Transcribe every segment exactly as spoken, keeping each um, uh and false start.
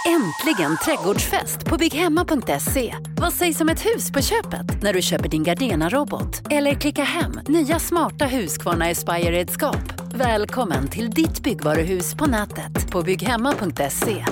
Äntligen trädgårdsfest på bygghemma punkt se. Vad sägs om ett hus på köpet när du köper din Gardena-robot? Eller klicka hem nya smarta Husqvarna Aspire-redskap. Välkommen till ditt byggvaruhus på nätet på bygghemma punkt se.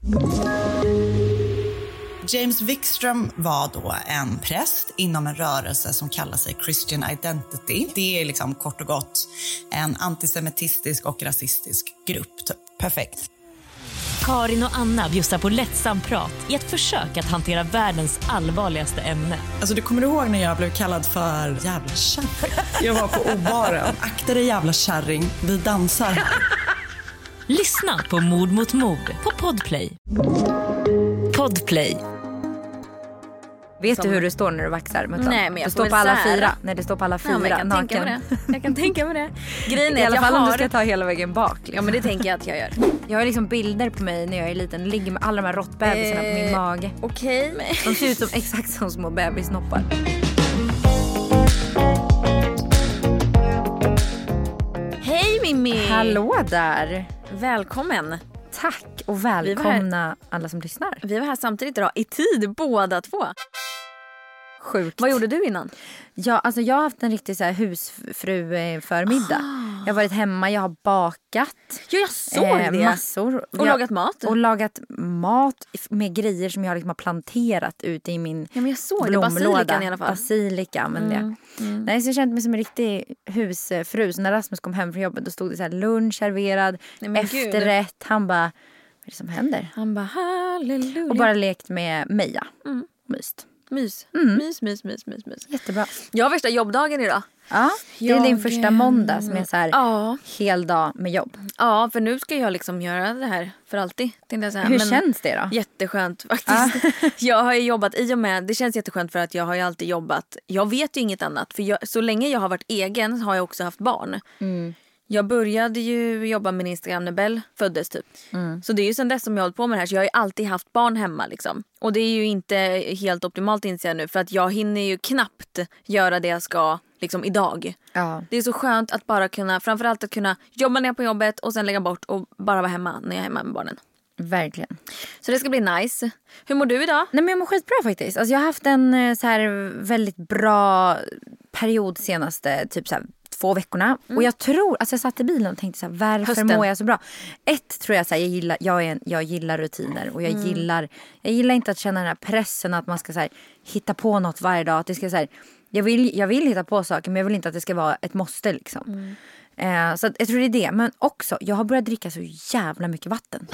James Wikström var då en präst inom en rörelse som kallar sig Christian Identity. Det är liksom kort och gott en antisemitistisk och rasistisk grupp. Typ. Perfekt. Karin och Anna bjussar på lättsam prat i ett försök att hantera världens allvarligaste ämne. Alltså du kommer ihåg när jag blev kallad för jävla kärring? Jag var på obaren. Akta dig jävla kärring, vi dansar. Lyssna på Mord mot mord på Podplay. Podplay. Vet Som... du hur du står när du vaxar? Men Nej, men jag du står på alla här. fyra. Nej, du står på alla fyra. Ja, jag kan naken. tänka mig det. Jag kan tänka mig det. Grejen är I alla fall jag om har... du ska ta hela vägen bak. Liksom. Ja, men det tänker jag att jag gör. Jag har liksom bilder på mig när jag är liten. Ligger med alla de här råttbebisarna eh, på min mage. Okej. Okay. De ser ut som exakt som små bebisnoppar. Hej Mimmi! Hallå där! Välkommen! Tack och välkomna alla som lyssnar. Vi var här samtidigt idag, i tid båda två. Sjukt. Vad gjorde du innan? Ja, alltså jag har haft en riktig så här husfru förmiddag. Ah. Jag har varit hemma, jag har bakat. Ja, jag såg eh, det. Massor. Och jag, lagat mat. Och lagat mat med grejer som jag liksom har planterat ute i min ja, men jag såg blomlåda. Det, basilikan i alla fall. Basilika, men mm. det. Mm. Nej, så jag kände mig som en riktig husfru. Så när Rasmus kom hem från jobbet, då stod det så här lunch serverad, Nej, efterrätt. Gud. Han bara, vad är det som händer? Han bara, halleluja. Och bara lekt med Meja. Mm. Myst. Mys. Mm. mys, mys, mys, mys, mys. Jättebra. Jag har värsta jobbdagen idag. Ja, det är jag... din första måndag som är så här ja. hel dag med jobb. Ja, för nu ska jag liksom göra det här för alltid. Jag säga. Hur Men känns det då? Jätteskönt faktiskt. Ja. Jag har ju jobbat i och med, det känns jätteskönt för att jag har ju alltid jobbat. Jag vet ju inget annat, för jag, så länge jag har varit egen har jag också haft barn. Mm. Jag började ju jobba med Instagram när Bell föddes typ. Mm. Så det är ju sedan dess som jag har hållit på med det här. Så jag har ju alltid haft barn hemma liksom. Och det är ju inte helt optimalt inser jag nu. För att jag hinner ju knappt göra det jag ska liksom idag. Ja. Det är så skönt att bara kunna, framförallt att kunna jobba ner på jobbet och sen lägga bort och bara vara hemma när jag är hemma med barnen. Verkligen. Så det ska bli nice. Hur mår du idag? Nej, men jag mår skitbra faktiskt. Alltså jag har haft en så här väldigt bra period senaste typ så här två veckorna. Mm. Och jag tror, alltså jag satt i bilen och tänkte så här, varför Hösten. mår jag så bra? Ett tror jag så här, jag gillar, jag, är en, jag gillar rutiner och jag mm. gillar, jag gillar inte att känna den här pressen att man ska så här, hitta på något varje dag. Att det ska så här, jag vill, jag vill hitta på saker men jag vill inte att det ska vara ett måste liksom. Mm. Eh, så att, jag tror det är det. Men också, jag har börjat dricka så jävla mycket vatten.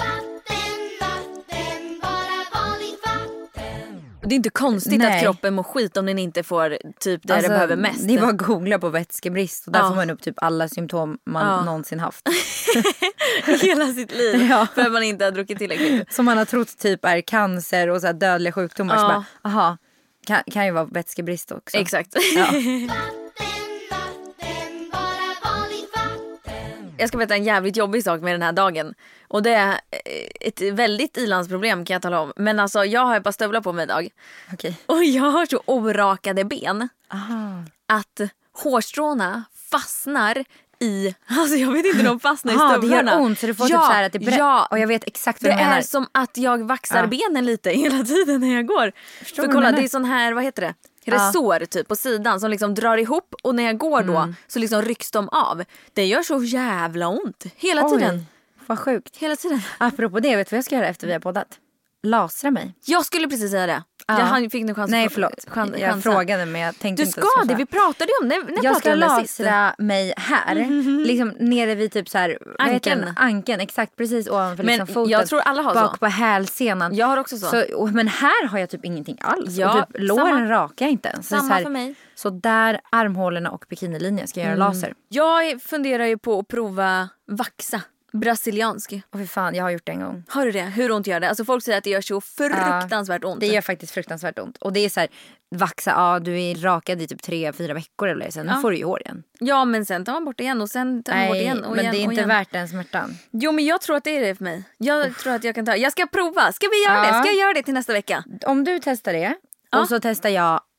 Det är inte konstigt Nej. att kroppen mår skit om den inte får typ där alltså, det behöver mest. Det är bara att googla på vätskebrist och där ja. får man upp typ alla symptom man ja. någonsin haft. Hela sitt liv. Ja. För att man inte har druckit tillräckligt. Som man har trott typ är cancer och så här dödliga sjukdomar. Ja. Så bara, aha, kan, kan ju vara vätskebrist också. Exakt. Ja. Jag ska berätta en jävligt jobbig sak med den här dagen. Och det är ett väldigt ilandsproblem kan jag tala om. Men alltså jag har bara stövlar på mig idag. Okay. Och jag har så orakade ben. Aha. Att hårstråna fastnar i, alltså jag vet inte, de fastnar Aha, i stövlarna. Det gör ont så du får ja, typ så här att det brä- ja, och jag vet exakt vad det du menar. är som att jag vaxar ja. benen lite hela tiden när jag går. Förstår För kolla, det är sån här, vad heter det? Resår typ på sidan som liksom drar ihop och när jag går då mm. så liksom rycks de av. Det gör så jävla ont hela Oj, tiden. Vad sjukt. Hela tiden. Apropå det, vet du vad jag ska göra efter vi har poddat? Lasra mig. Jag skulle precis säga det. Ja. Jag fick nu chans. Nej, förlåt. Chans, jag chansa. frågade men jag tänkte du inte. Du ska det, vi pratade om när, när jag ska lasra mig här. Mm-hmm. Liksom nere vid typ så här, ankeln. Ankeln, exakt precis ovanför men liksom foten. Jag tror alla har bak så. På hälsenan. Jag har också så. så och, men här har jag typ ingenting alls. Ja, och typ låren rakar jag inte ens. Samma så, här, för mig. Så där armhålorna och bikinilinjen ska jag göra mm. laser. Jag funderar ju på att prova vaxa. Brasiliansk. Och för fan, jag har gjort det en gång. Har du det? Hur ont gör det? Alltså folk säger att det gör så fruktansvärt ont. Det gör faktiskt fruktansvärt ont. Och det är så här, vaxa, ja du är rakad i typ tre, fyra veckor eller sen ja. får du ju hår igen. Ja, men sen tar man bort det igen och sen tar man Nej, bort det igen och men igen, det är inte igen. värt den smärtan. Jo, men jag tror att det är det för mig. Jag Uff. tror att jag kan ta. Jag ska prova. Ska vi göra ja. det? Ska jag göra det till nästa vecka? Om du testar det ja. och så testar jag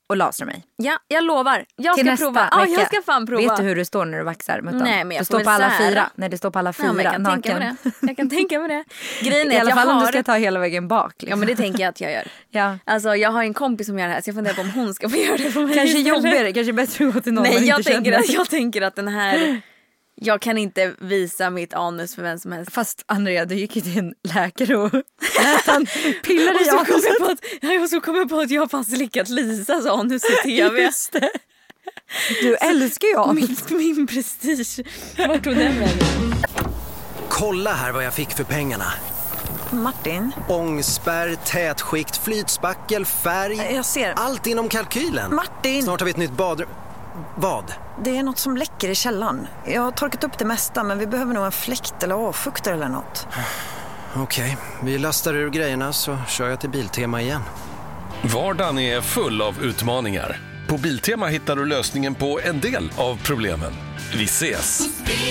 och lasra mig. Ja, jag lovar. Jag Till ska nästa prova. vecka. Ja, jag ska fan prova. Vet du hur du står när du vaxar muttan? Nej, men jag det får står väl på alla så här. fyra. Nej, det står på alla fyra. Ja, men jag kan naken. tänka mig det. Jag kan tänka mig det. Grejen är I att alla jag fall har... om du ska ta hela vägen bak. Liksom. Ja, men det tänker jag att jag gör. Ja. Alltså, jag har en kompis som gör det här, så jag funderar på om hon ska få göra det för mig. Kanske istället. jobbigare, kanske bättre att gå till någon man Nej, jag inte tänker, känner. att, jag tänker att den här... Jag kan inte visa mitt anus för vem som helst. Fast Andrea, du gick ju till en läkare och lät han pilla Och i så kom anuset. jag på att, ja, och så kom jag på att jag har fan slickat Lisas anus i tv. Just det. Du älskar ju anus. Min, min prestige. Vart tog den vägen? Kolla här vad jag fick för pengarna. Martin? Ångspärr, tätskikt, flytspackel, färg. Jag ser. Allt inom kalkylen. Martin! Snart har vi ett nytt badrum. Vad? Det är något som läcker i källaren. Jag har torkat upp det mesta, men vi behöver nog en fläkt eller avfuktare eller något. Okej, vi lastar ur grejerna så kör jag till Biltema igen. Vardagen är full av utmaningar. På Biltema hittar du lösningen på en del av problemen. Vi ses!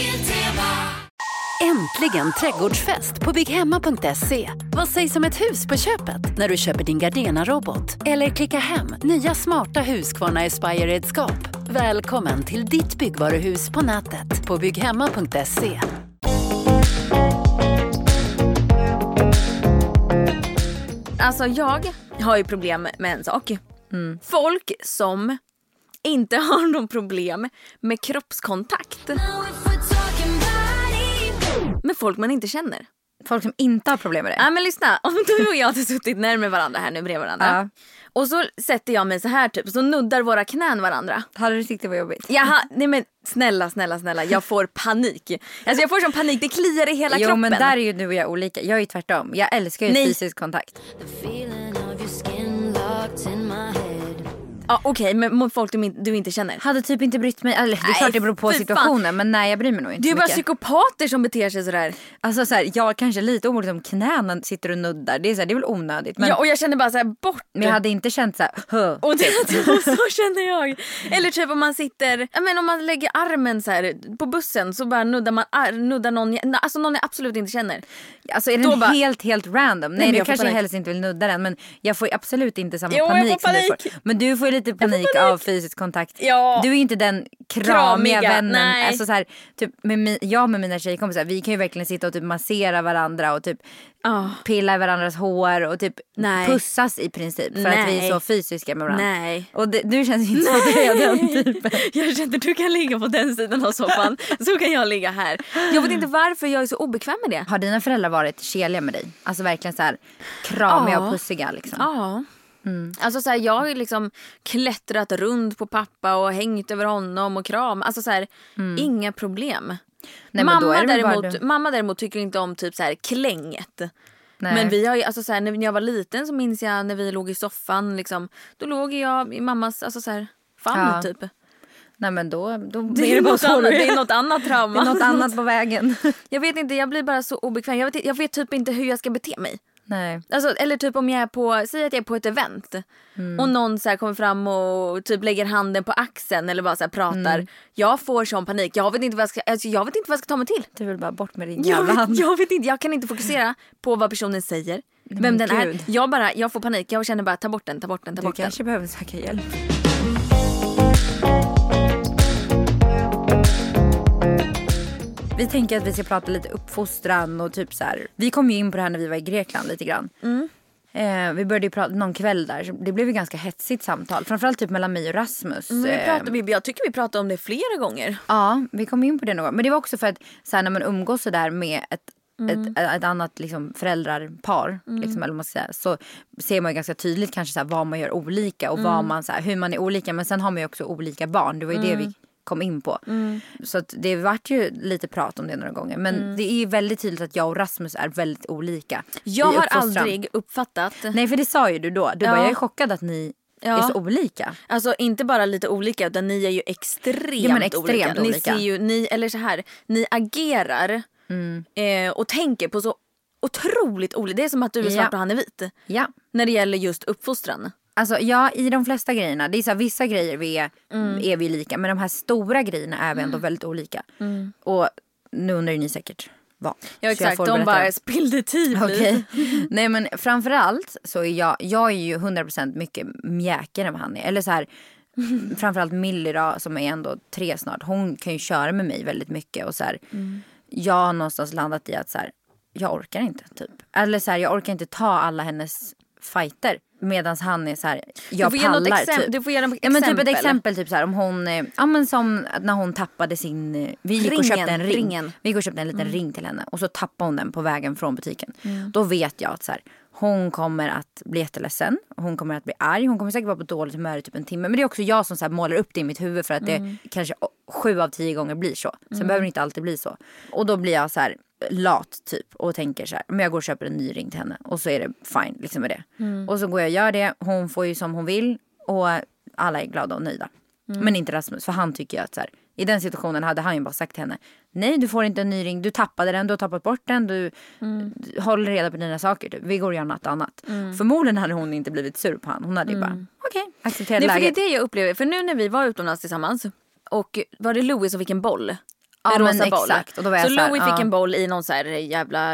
Äntligen trädgårdsfest på bygghemma punkt se. Vad sägs om ett hus på köpet när du köper din Gardena-robot? Eller klicka hem nya smarta Husqvarna Aspire-redskap. Välkommen till ditt byggvaruhus på nätet på bygghemma punkt se. Alltså jag har ju problem med en sak. Mm. Folk som inte har någon problem med kroppskontakt. Med folk man inte känner. Folk som inte har problem med det. Ja, men lyssna, om du och jag hade suttit närmare varandra här nu bredvid varandra. Ja. Och så sätter jag mig så här typ, så nuddar våra knän varandra. Hade du tyckt det var jobbigt? Jaha, nej men snälla, snälla, snälla, jag får panik. Alltså jag får sån panik, det kliar i hela jo, kroppen. Jo, men där är ju du och jag olika. Jag är ju tvärtom. Jag älskar ju nej. fysisk kontakt. Ja, okej, okay, men mot folk du, du inte känner. Hade typ inte brytt mig. Eller, det är klart det beror på situationen, fan. Men nej, jag bryr mig nog inte. Det är så bara mycket. psykopater som beter sig sådär. Alltså så här, jag kanske lite omodigt om knäna sitter och nuddar. Det är så här, det är väl onödigt. Men, ja, och jag känner bara så här bort. Men jag hade inte känt så här, Hö, och, det, typ. och så känner jag. Eller typ om man sitter, jag menar, om man lägger armen så här på bussen, så bara nuddar man ar, nuddar någon, alltså någon jag absolut inte känner. Alltså är den bara, helt helt random? Nej, nej du kanske panik. helst inte vill nudda den, men jag får absolut inte samma jo, panik, panik som du får. Men du får ju lite panik, panik. av fysisk kontakt. Ja. Du är ju inte den kramiga, kramiga vännen. nej. Alltså så här, typ med mi, jag med mina tjejkompisar, vi kan ju verkligen sitta och typ massera varandra och typ oh. pilla i varandras hår och typ nej. pussas i princip för nej. att vi är så fysiska med varandra. Nej. Och det, du känns inte så att du är den typen. Jag känner att du kan ligga på den sidan av soffan, så kan jag ligga här. Jag vet inte varför jag är så obekväm med det. Har dina föräldrar varit keliga med dig? Alltså verkligen så här kramiga oh. och pussiga liksom? Ja. Oh. Mm. Alltså så här, jag har liksom klättrat runt på pappa och hängt över honom och kram. Alltså så här, mm. inga problem. Nej, mamma, men däremot, mamma däremot tycker inte om typ så här klänget. Nej. Men vi har ju, alltså så här, när jag var liten så minns jag när vi låg i soffan liksom, då låg jag i mammas, alltså så här, famn ja. typ. Nej men då, då det, är det, något annat, det är något annat trauma. Det är något annat på vägen. Jag vet inte, jag blir bara så obekväm. Jag vet, jag vet typ inte hur jag ska bete mig. Nej. Alltså, eller typ om jag är på, säg att jag är på ett event mm. och någon så här kommer fram och typ lägger handen på axeln eller bara så här pratar. Mm. Jag får sån panik. Jag vet inte vad jag ska, alltså, jag vet inte vad jag ska ta mig till. Du vill bara bort med din jävla jag hand. vet, jag vet inte, jag kan inte fokusera på vad personen säger. Nej, vem den Gud. är. Jag bara, jag får panik. Jag känner bara, ta bort den, ta bort den, ta du bort den. Du kanske behöver söka hjälp. Vi tänker att vi ska prata lite uppfostran och typ så här. Vi kom ju in på det här när vi var i Grekland lite grann. Mm. Eh, vi började ju prata någon kväll där. Så det blev ju ganska hetsigt samtal. Framförallt typ mellan mig och Rasmus. Mm, vi pratade, vi, jag tycker vi pratade om det flera gånger. Ja, vi kom in på det någon. Men det var också för att så här, när man umgås så där med ett Mm. Ett, ett annat liksom, föräldrarpar mm. liksom, eller man ska säga, så ser man ju ganska tydligt kanske så här, vad man gör olika och mm. vad man, så här, hur man är olika. Men sen har man ju också olika barn. Det var ju mm. det vi kom in på. Mm. Så att det vart ju lite prat om det några gånger. Men mm. det är ju väldigt tydligt att jag och Rasmus är väldigt olika. Jag har aldrig uppfattat. Nej, för det sa ju du då. Du ja. bara, jag är chockad att ni ja. är så olika. Alltså inte bara lite olika, utan ni är ju extremt, ja, men extremt olika. olika. Ni ser ju, ni, eller så här, ni agerar mm. eh, och tänker på så otroligt olika. Det är som att du är svart ja. och han är vit. Ja. När det gäller just uppfostran. Alltså ja, i de flesta grejerna. Det är så här, vissa grejer vi är, mm. är vi lika. Men de här stora grejerna är vi ändå mm. väldigt olika. Mm. Och nu undrar ju ni säkert. van. Ja exakt, de bara spillde tid. Okay. Nej men framförallt så är jag, jag är ju hundra procent mycket mjäkare än vad han är. Eller så här, framförallt Millie då, som är ändå tre snart. Hon kan ju köra med mig väldigt mycket. Och så här, mm. jag har någonstans landat i att så här, jag orkar inte typ. Eller så här, jag orkar inte ta alla hennes fighter. Medan han är så här, jag du pallar exemp- typ. Du får ge dem ja, men typ ett exempel typ så här, om hon, ja men som när hon tappade sin, vi gick ringen, och köpte en ring. Ringen. Vi gick och köpte en liten mm. ring till henne. Och så tappade hon den på vägen från butiken. Mm. Då vet jag att så här, hon kommer att bli jätteledsen. Hon kommer att bli arg. Hon kommer säkert vara på dåligt humör i typ en timme. Men det är också jag som så här målar upp det i mitt huvud. För att mm. det kanske sju av tio gånger blir så. Sen mm. behöver det inte alltid bli så. Och då blir jag så här lat typ. Och tänker så här, men jag går och köper en ny ring till henne. Och så är det fine liksom med det. Mm. Och så går jag och gör det. Hon får ju som hon vill. Och alla är glada och nöjda. Mm. Men inte Rasmus. För han tycker att så här, i den situationen hade han ju bara sagt till henne, nej du får inte en ny ring, du tappade den, du har tappat bort den, du, mm. du håller reda på dina saker, typ. Vi går och gör något annat. Mm. Förmodligen hade hon inte blivit sur på han. Hon hade ju mm. bara, okej, okay, acceptera läget. För det är det jag upplever, för nu när vi var utomlands tillsammans och var det Louis som fick en boll. Ja en men rosa exakt. Och då var jag så, så Louis här, fick ja. en boll i någon så här jävla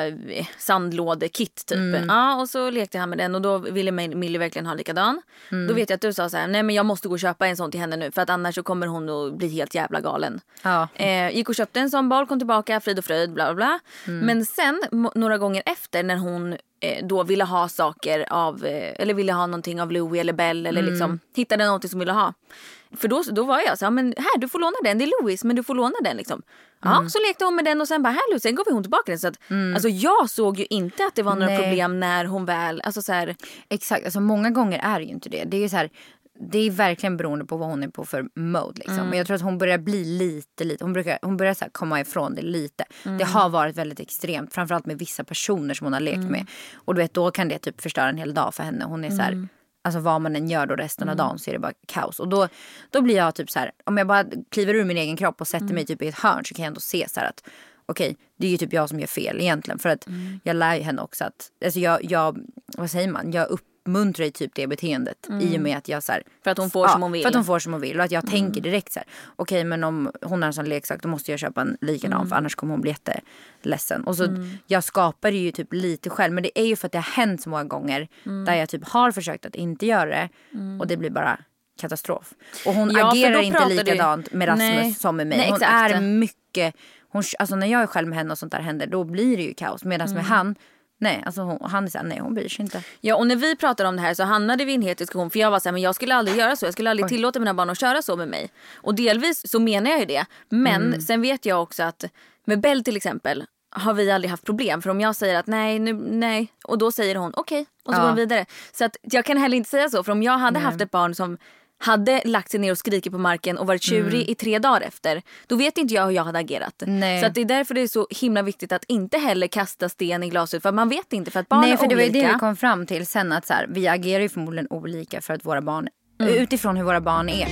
sandlådekit typ. Mm. Ja, och så lekte han med den och då ville Millie verkligen ha likadan. Mm. Då vet jag att du sa så här, nej men jag måste gå och köpa en sån till henne nu för att annars så kommer hon att bli helt jävla galen. Ja. Eh, gick och köpte en sån boll, kom tillbaka, frid och fröjd, bla bla bla. Mm. Men sen m- några gånger efter när hon eh, då ville ha saker av, eh, eller ville ha någonting av Louis eller Belle eller mm. liksom hittade någonting som ville ha. För då, då var jag så här, men här du får låna den, det är Louis men du får låna den liksom. Ja, mm. så lekte hon med den och sen bara här Louis, sen gav vi hon tillbaka den så att mm. alltså jag såg ju inte att det var några Nej. problem när hon väl, alltså så här. Exakt, alltså många gånger är det ju inte det. Det är ju så här, det är verkligen beroende på vad hon är på för mode liksom. Mm. Men jag tror att hon börjar bli lite lite hon brukar hon börjar så här komma ifrån det lite. Mm. Det har varit väldigt extremt, framförallt med vissa personer som hon har lekt mm. med. Och du vet då kan det typ förstöra en hel dag för henne. Hon är så här mm. alltså vad man än gör då resten av dagen så är det bara kaos. Och då, då blir jag typ så här, om jag bara kliver ur min egen kropp och sätter mm. mig typ i ett hörn så kan jag ändå se så här att okej, okay, det är ju typ jag som gör fel egentligen. För att mm. jag lär ju henne också att, alltså jag, jag vad säger man, jag uppmuntrar ju typ det beteendet mm. i och med att jag så här, för att hon får ja, som hon vill. För att hon får som hon vill och att jag mm. tänker direkt så här, okej okay, men om hon har en sån leksak då måste jag köpa en likadan mm. för annars kommer hon bli jätteledsen. Och så mm. jag skapar det ju typ lite själv, men det är ju för att det har hänt så många gånger mm. där jag typ har försökt att inte göra det mm. och det blir bara katastrof. Och hon ja, agerar inte likadant du... med Rasmus Nej. som med mig. Nej, hon är mycket, hon, alltså när jag är själv med henne och sånt där händer då blir det ju kaos. Medan mm. med han Nej, alltså hon, han är såhär, nej hon bryr sig inte. Ja, och när vi pratade om det här så hamnade vi i en het diskussion. För jag var såhär, men jag skulle aldrig göra så. Jag skulle aldrig Oj. tillåta mina barn att köra så med mig. Och delvis så menar jag ju det. Men mm. sen vet jag också att med Belle till exempel har vi aldrig haft problem. För om jag säger att nej, nu, nej. Och då säger hon okej. Okay, och så ja. går hon vidare. Så att jag kan heller inte säga så. För om jag hade nej. haft ett barn som hade lagt sig ner och skrikit på marken och varit tjurig mm. i tre dagar efter, då vet inte jag hur jag hade agerat. Nej. Så att det är därför det är så himla viktigt att inte heller kasta sten i glaset, för man vet inte, för att barn Nej, är för olika. det var det vi kom fram till sen, att så här, vi agerar ju förmodligen olika för att våra barn, mm. utifrån hur våra barn är.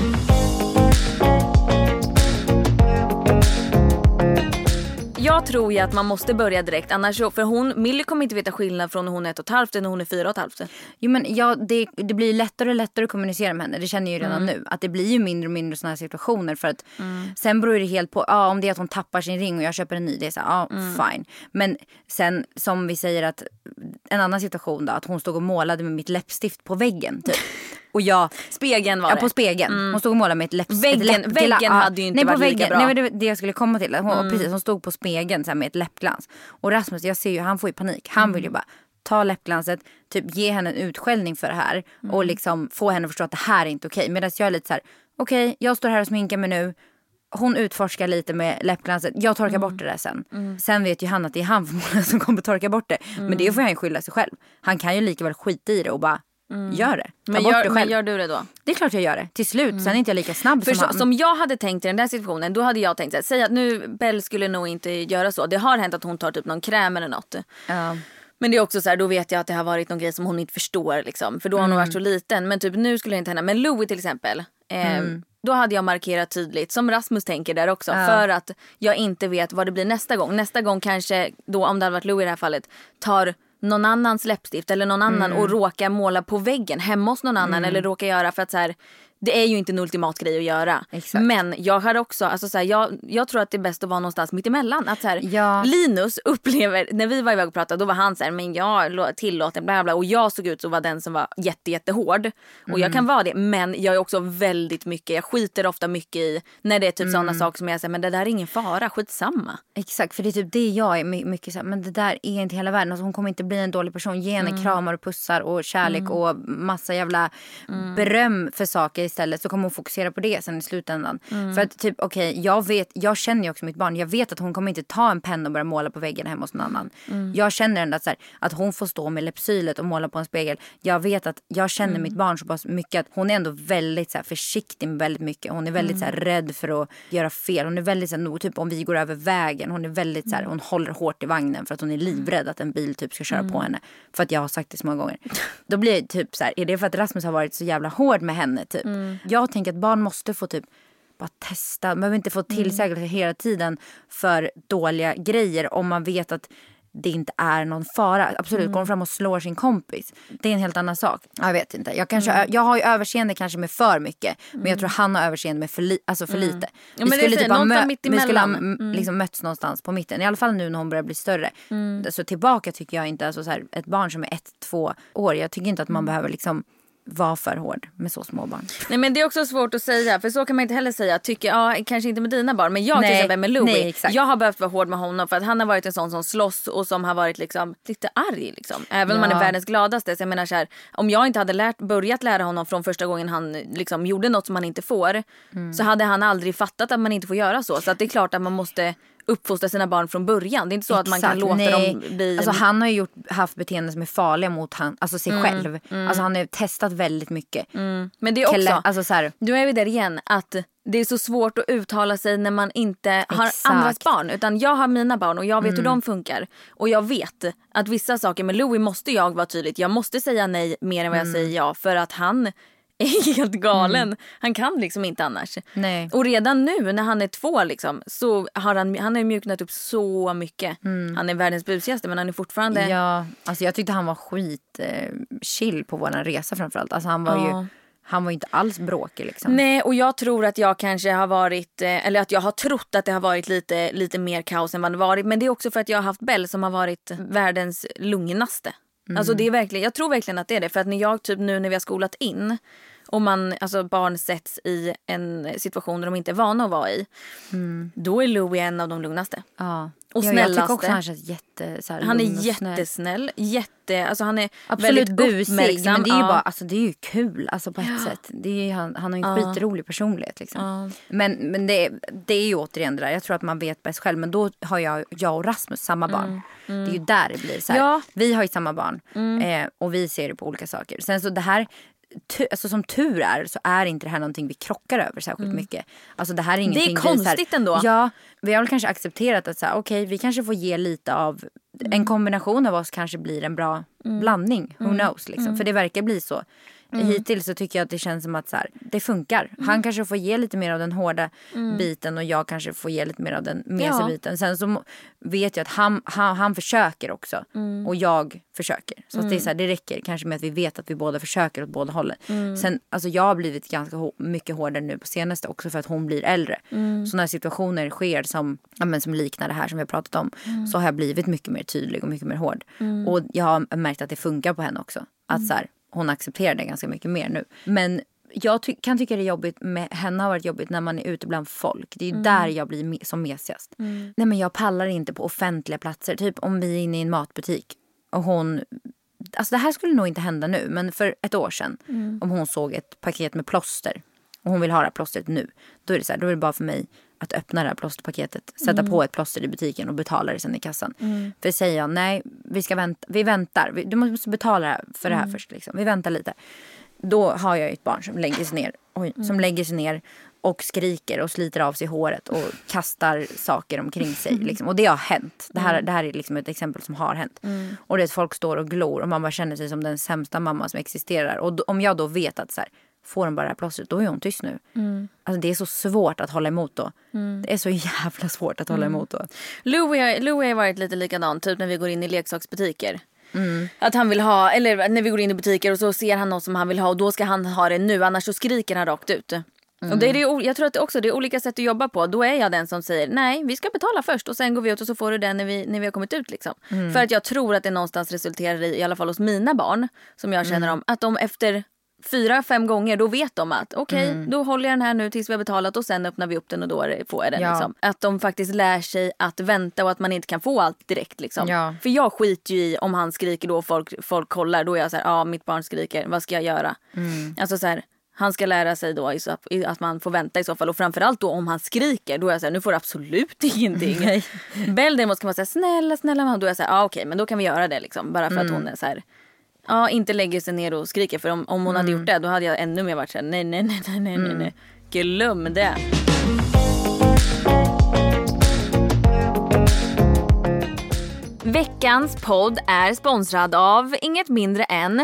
Jag tror ju att man måste börja direkt, annars så, för hon, Millie kommer inte veta skillnad från när hon är ett och ett halvt till när hon är fyra och ett halvt. Jo men ja, det, det blir lättare och lättare att kommunicera med henne, det känner jag ju redan mm. nu. Att det blir ju mindre och mindre sådana här situationer, för att mm. sen beror det helt på, ja om det är att hon tappar sin ring och jag köper en ny, det är så här, ja mm. fine. Men sen som vi säger att en annan situation då, att hon stod och målade med mitt läppstift på väggen typ. Och jag, spegeln var ja, det. på spegeln. Mm. Hon stod och målade med ett läppstift. Väggen, läpp, väggen ja, hade ju inte nej, varit väggen, lika bra. Nej, men det var det jag skulle komma till. Hon, mm. precis, hon stod på spegeln så här, med ett läppglans. Och Rasmus, jag ser ju, han får ju panik. Han mm. vill ju bara ta läppglanset, typ ge henne en utskällning för det här. Mm. Och liksom få henne att förstå att det här är inte okej. Medan jag är lite så här, okej, okay, jag står här och sminkar mig nu. Hon utforskar lite med läppglanset. Jag torkar mm. bort det där sen. Mm. Sen vet ju han att det är han som kommer torka bort det. Mm. Men det får han ju skylla sig själv. Han kan ju lika väl skita i det och bara Mm. gör det. Ta men, bort gör, det men gör du det då? Det är klart jag gör det. Till slut, mm. sen är inte jag lika snabb För som han. Som jag hade tänkt i den där situationen, då hade jag tänkt att säga att nu, Belle skulle nog inte göra så. Det har hänt att hon tar typ någon kräm eller något. Ja. Men det är också så här, då vet jag att det har varit någon grej som hon inte förstår liksom. För då har hon mm. varit så liten. Men typ nu skulle det inte hända. Men Louis till exempel, eh, mm. då hade jag markerat tydligt, som Rasmus tänker där också, ja. för att jag inte vet vad det blir nästa gång. Nästa gång kanske, då om det hade varit Louis i det här fallet, tar någon annans läppstift eller någon annan mm. och råkar måla på väggen hemma hos någon annan mm. eller råkar göra för att så här, det är ju inte en ultimat grej att göra. Exakt. Men jag har också, alltså så här, jag, jag tror att det är bäst att vara någonstans mitt emellan. Att så här, ja. Linus upplever, när vi var iväg och pratade, då var han så här, men jag tillåter bla bla. Och jag såg ut som var den som var jätte, jättehård. Och mm. jag kan vara det, men jag är också väldigt mycket, jag skiter ofta mycket i, när det är typ mm. sådana saker som jag säger, men det där är ingen fara, skitsamma. Exakt, för det är typ det jag är mycket så här, men det där är inte hela världen. Alltså, hon kommer inte bli en dålig person. Ge henne mm. kramar och pussar och kärlek mm. och massa jävla mm. beröm för saker istället, så kommer hon fokusera på det sen i slutändan. Mm. För att typ, okej, okay, jag vet, jag känner ju också mitt barn. Jag vet att hon kommer inte ta en penna och börja måla på väggen hemma hos någon annan. Mm. Jag känner ändå att, så här, att hon får stå med läppsylet och måla på en spegel. Jag vet att jag känner mm. mitt barn så pass mycket att hon är ändå väldigt så här, försiktig med väldigt mycket. Hon är väldigt mm. så här, rädd för att göra fel. Hon är väldigt så här, typ om vi går över vägen, hon är väldigt så här, hon håller hårt i vagnen för att hon är livrädd att en bil typ ska köra mm. på henne. För att jag har sagt det så många gånger. Då blir det typ så här, är det för att Rasmus har varit så jävla hård med henne typ? Mm. Jag tänker att barn måste få typ bara testa. Man behöver inte få tillsägelse mm. hela tiden för dåliga grejer om man vet att det inte är någon fara. Absolut, mm. går fram och slår sin kompis. Det är en helt annan sak. Jag vet inte. Jag, kanske, mm. jag har ju överseende kanske med för mycket. Mm. Men jag tror han har överseende med för, li, alltså för mm. lite. Ja, vi skulle, typ bara mö, vi skulle ha mm. liksom mötts någonstans på mitten. I alla fall nu när hon börjar bli större. Mm. Så tillbaka tycker jag inte. Alltså så här, ett barn som är ett, två år. Jag tycker inte att man mm. behöver liksom var för hård med så små barn. Nej, men det är också svårt att säga, för så kan man inte heller säga. Tycker, ja, kanske inte med dina barn, men jag till exempel med Louis. Nej, jag har behövt vara hård med honom för att han har varit en sån som slåss och som har varit liksom lite arg liksom. Även om ja. man är världens gladaste. Så jag menar så här, om jag inte hade lärt, börjat lära honom från första gången han liksom gjorde något som han inte får, mm. så hade han aldrig fattat att man inte får göra så. Så att det är klart att man måste uppfostra sina barn från början. Det är inte så Exakt, att man kan låta nej. dem bli... Alltså han har ju gjort, haft beteenden som är farliga mot han, alltså sig mm, själv. Mm. Alltså han har testat väldigt mycket. Mm. Men det är också... Kelle, alltså så här, du är ju där igen att det är så svårt att uttala sig när man inte har Exakt. andras barn. Utan jag har mina barn och jag vet mm. hur de funkar. Och jag vet att vissa saker med Louis måste jag vara tydligt. Jag måste säga nej mer än vad jag mm. säger ja. För att han är helt galen. Mm. Han kan liksom inte annars. Nej. Och redan nu när han är två liksom, så har han, han har mjuknat upp så mycket. Mm. Han är världens busigaste, men han är fortfarande... Ja, alltså jag tyckte han var skit eh, chill på våran resa framförallt. Alltså han var ja. ju... Han var inte alls bråkig liksom. Nej, och jag tror att jag kanske har varit, eller att jag har trott att det har varit lite, lite mer kaos än vad det varit. Men det är också för att jag har haft Bell som har varit världens lugnaste. Mm. Alltså det är verkligen, jag tror verkligen att det är det. För att när jag typ nu när vi har skolat in och man, alltså barn sätts i en situation där de inte är vana att vara i, mm. då är Louis en av de lugnaste. Ja. Och ja, snällaste. Jag tycker också han känns jätte, så här, han är jättesnäll, jätte, alltså han är absolut väldigt busig, uppmärksam. men det är ju ja. bara, alltså det är ju kul, alltså på ett ja. sätt. Det är ju, han, han har ju en ja. skitrolig personlighet liksom. Ja. Men, men det, det är ju återigen det där, jag tror att man vet bäst själv, men då har jag, jag och Rasmus samma barn. Mm. Mm. Det är ju där det blir så här. Ja. Vi har ju samma barn mm. eh, och vi ser det på olika saker. Sen så det här, tu, alltså som tur är så är inte det här någonting vi krockar över särskilt mm. mycket. Alltså det här är ingenting. Det är konstigt vi, så här, ändå. Ja, vi har väl kanske accepterat att så här, okej, vi kanske får ge lite av mm. en kombination av oss kanske blir en bra mm. blandning. Who mm. knows liksom. Mm. För det verkar bli så. Mm. Hittills så tycker jag att det känns som att så här, det funkar. Mm. Han kanske får ge lite mer av den hårda mm. biten och jag kanske får ge lite mer av den mesiga ja. biten. Sen så vet jag att han, han, han försöker också mm. och jag försöker. Så mm. att det, är så här, det räcker kanske med att vi vet att vi båda försöker åt båda hållen. Mm. Sen, alltså jag har blivit ganska hår, mycket hårdare nu på senaste också för att hon blir äldre. Mm. Så när situationer sker som, ja, men som liknar det här som vi har pratat om mm. så har jag blivit mycket mer tydlig och mycket mer hård. Mm. Och jag har märkt att det funkar på henne också. Att mm. så här, hon accepterar det ganska mycket mer nu. Men jag ty- kan tycka det är jobbigt med henne har varit jobbigt när man är ute bland folk. Det är ju mm. där jag blir me- som mesigast. Mm. Nej men jag pallar inte på offentliga platser. Typ om vi är inne i en matbutik och hon... Alltså det här skulle nog inte hända nu. Men för ett år sedan mm. om hon såg ett paket med plåster och hon vill ha det här plåstret nu. Då är det så här, då är det bara för mig att öppna det här plåsterpaketet. Sätta mm. på ett plåster i butiken och betala det sen i kassan. Mm. För säger jag, nej, vi ska vänta. Vi väntar. Vi, du måste betala för det här mm. först. Liksom. Vi väntar lite. Då har jag ett barn som lägger sig ner. Oj, mm. Som lägger sig ner och skriker och sliter av sig håret och kastar saker omkring sig. Liksom. Och det har hänt. Det här, mm. det här är liksom ett exempel som har hänt. Mm. Och det är att folk står och glor och man bara känner sig som den sämsta mamma som existerar. Och då, om jag då vet att så här, får hon bara det här plåstret, då är hon tyst nu. Mm. Alltså det är så svårt att hålla emot då. Mm. Det är så jävla svårt att hålla emot då. Louis, Louis har varit lite likadant typ när vi går in i leksaksbutiker. Mm. Att han vill ha, eller när vi går in i butiker och så ser han något som han vill ha och då ska han ha det nu, annars så skriker han rakt ut. Mm. Och det är det, jag tror att det också det är olika sätt att jobba på. Då är jag den som säger nej, vi ska betala först och sen går vi ut och så får du den när vi, när vi har kommit ut liksom. Mm. För att jag tror att det någonstans resulterar i, i alla fall hos mina barn som jag känner mm. om, att de efter fyra, fem gånger då vet de att okej, okay, mm. då håller jag den här nu tills vi har betalat och sen öppnar vi upp den och då får jag den ja. liksom. Att de faktiskt lär sig att vänta och att man inte kan få allt direkt liksom. Ja. För jag skiter ju i om han skriker då folk, folk kollar, då är jag så här, ja mitt barn skriker, vad ska jag göra? Mm. Alltså så här, han ska lära sig då att man får vänta i så fall. Och framförallt då om han skriker, då är jag så här, nu får du absolut ingenting. Bell däremot kan man säga, snälla, snälla. Då är jag så här, ja okej, men då kan vi göra det liksom. Bara för mm. att hon är så här, ja inte lägger sig ner och skriker. För om, om hon mm. hade gjort det, då hade jag ännu mer varit så här, nej, nej, nej, nej, nej, mm. nej. Glöm det. Veckans podd är sponsrad av inget mindre än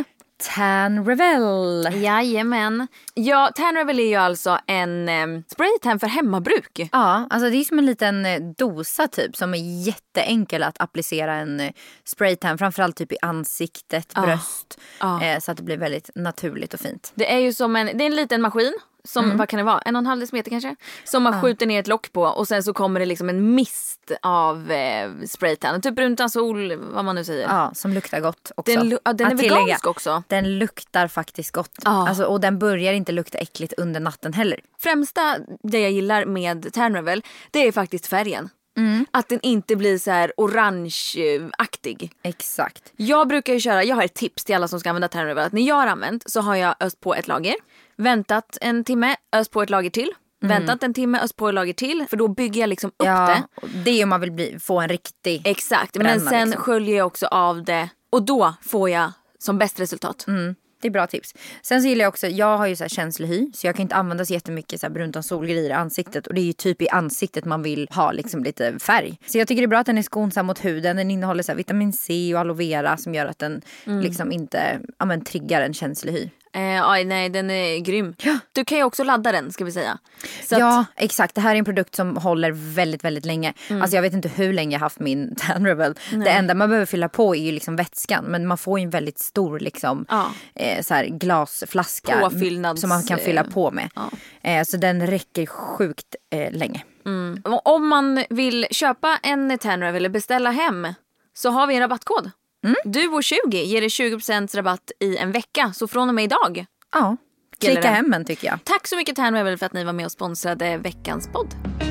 Tan Revel. Jajamän. Ja, Tan Revel är ju alltså en eh, spraytan för hemmabruk. Ja, alltså det är som en liten dosa typ som är jätteenkel att applicera en spraytan. Framförallt typ i ansiktet, ah. bröst. Ah. Eh, så att det blir väldigt naturligt och fint. Det är ju som en, det är en liten maskin. Som, mm. vad kan det vara? En och en halv decimeter kanske? Som man ja. skjuter ner ett lock på. Och sen så kommer det liksom en mist av eh, spraytan. Typ bruntansol, vad man nu säger. Ja, som luktar gott också. Den, ja, den är tillägga, vegansk också. Den luktar faktiskt gott. Ja. Alltså, och den börjar inte lukta äckligt under natten heller. Främsta det jag gillar med Tan Revel, det är faktiskt färgen. Mm. Att den inte blir så här orangeaktig. Exakt. Jag brukar ju köra, jag har ett tips till alla som ska använda Tan Revel. Att när jag har använt så har jag öst på ett lager. Väntat en timme, öst på ett lager till. Mm. Väntat en timme, öst på ett lager till. För då bygger jag liksom upp ja, det. Det är om man vill bli, få en riktig Exakt, bränna, men sen liksom. sköljer jag också av det. Och då får jag som bäst resultat. Mm. Det är bra tips. Sen så gillar jag också, jag har ju så här känslig hy. Så jag kan inte använda så jättemycket så här bruntansolgrejer i ansiktet. Och det är ju typ i ansiktet man vill ha liksom lite färg. Så jag tycker det är bra att den är skonsam mot huden. Den innehåller så här vitamin C och aloe vera som gör att den mm. liksom inte ja, men, triggar en känslig hy. Eh, aj, nej, den är grym. Ja. Du kan ju också ladda den, ska vi säga. Så ja, att... exakt. Det här är en produkt som håller väldigt, väldigt länge. Mm. Alltså jag vet inte hur länge jag haft min Tan Revel. Nej. Det enda man behöver fylla på är ju liksom vätskan. Men man får ju en väldigt stor liksom, ja. eh, så här glasflaska Påfyllnads... som man kan fylla på med. Ja. Eh, så den räcker sjukt eh, länge. Mm. Om man vill köpa en Tan Revel eller beställa hem så har vi en rabattkod. Mm. Du och tjugo ger dig tjugo procent rabatt i en vecka. Så från och med idag. Ja, klicka hem en tycker jag. Tack så mycket Tan Revel för att ni var med och sponsrade veckans podd.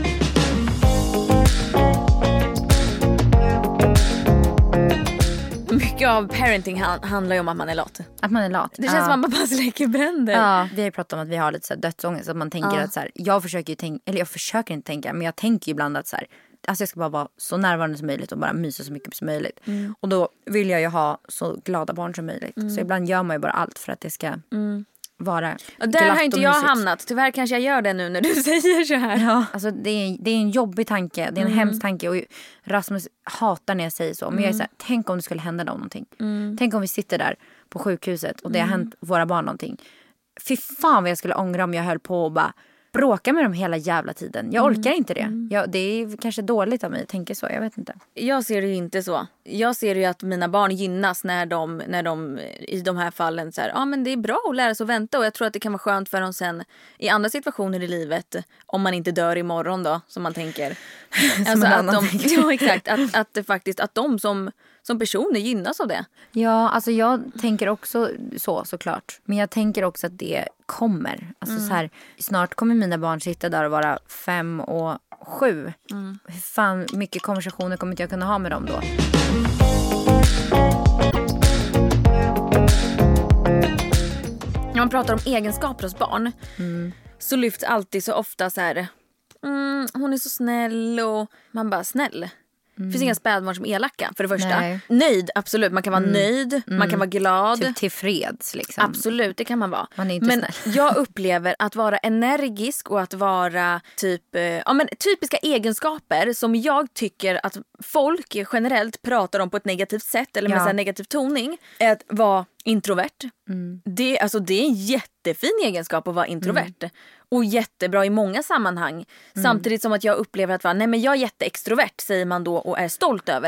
Mycket av parenting handlar ju om att man är lat. Att man är lat. Det känns ja. som att man bara släcker bränder. Ja, vi har ju pratat om att vi har lite så här dödsångest. Att man tänker ja. att så här, jag försöker ju tänka, eller jag försöker inte tänka, men jag tänker ju ibland att så här, alltså jag ska bara vara så närvarande som möjligt och bara mysa så mycket som möjligt. Mm. Och då vill jag ju ha så glada barn som möjligt. Mm. Så ibland gör man ju bara allt för att det ska mm. vara och där har inte jag mysigt. Hamnat. Tyvärr kanske jag gör det nu när du säger så här. Ja. Alltså det är, det är en jobbig tanke. Det är en mm. hemsk tanke. Och Rasmus hatar när jag säger så. Men mm. jag är så här, tänk om det skulle hända dem någonting. Mm. Tänk om vi sitter där på sjukhuset och det har hänt våra barn någonting. Fy fan vad jag skulle ångra om jag höll på och bara bråka med dem hela jävla tiden. Jag orkar mm. inte det. Mm. Jag, det är kanske dåligt av mig att tänka så. Jag vet inte. Jag ser det ju inte så. Jag ser ju att mina barn gynnas när de, när de i de här fallen så här, ja men det är bra att lära sig att vänta. Och jag tror att det kan vara skönt för dem sen i andra situationer i livet. Om man inte dör imorgon då, som man tänker. som alltså att de, tänker. Ja, exakt. Att, att det faktiskt, att de som... som personer gynnas av det. Ja, alltså jag tänker också så såklart. Men jag tänker också att det kommer. Alltså mm. så här, snart kommer mina barn sitta där och vara fem och sju. Mm. Hur fan mycket konversationer kommer inte jag kunna ha med dem då? När man pratar om egenskaper hos barn mm. så lyfts alltid så ofta så här... Mm, hon är så snäll och man bara snäll. Mm. Det finns inga spädbarn som är elaka för det första. Nej. Nöjd, absolut. Man kan vara mm. nöjd, mm. man kan vara glad. Typ tillfreds liksom. Absolut, det kan man vara. Man är inte men snäll. Jag upplever att vara energisk och att vara typ, ja, men typiska egenskaper som jag tycker att folk generellt pratar om på ett negativt sätt eller med ja. så här negativ toning. Att vara introvert. Mm. Det, alltså, det är en jättefin egenskap att vara introvert. Mm. Och jättebra i många sammanhang. Mm. Samtidigt som att jag upplever att vara, nej men jag är jätteextrovert säger man då och är stolt över det.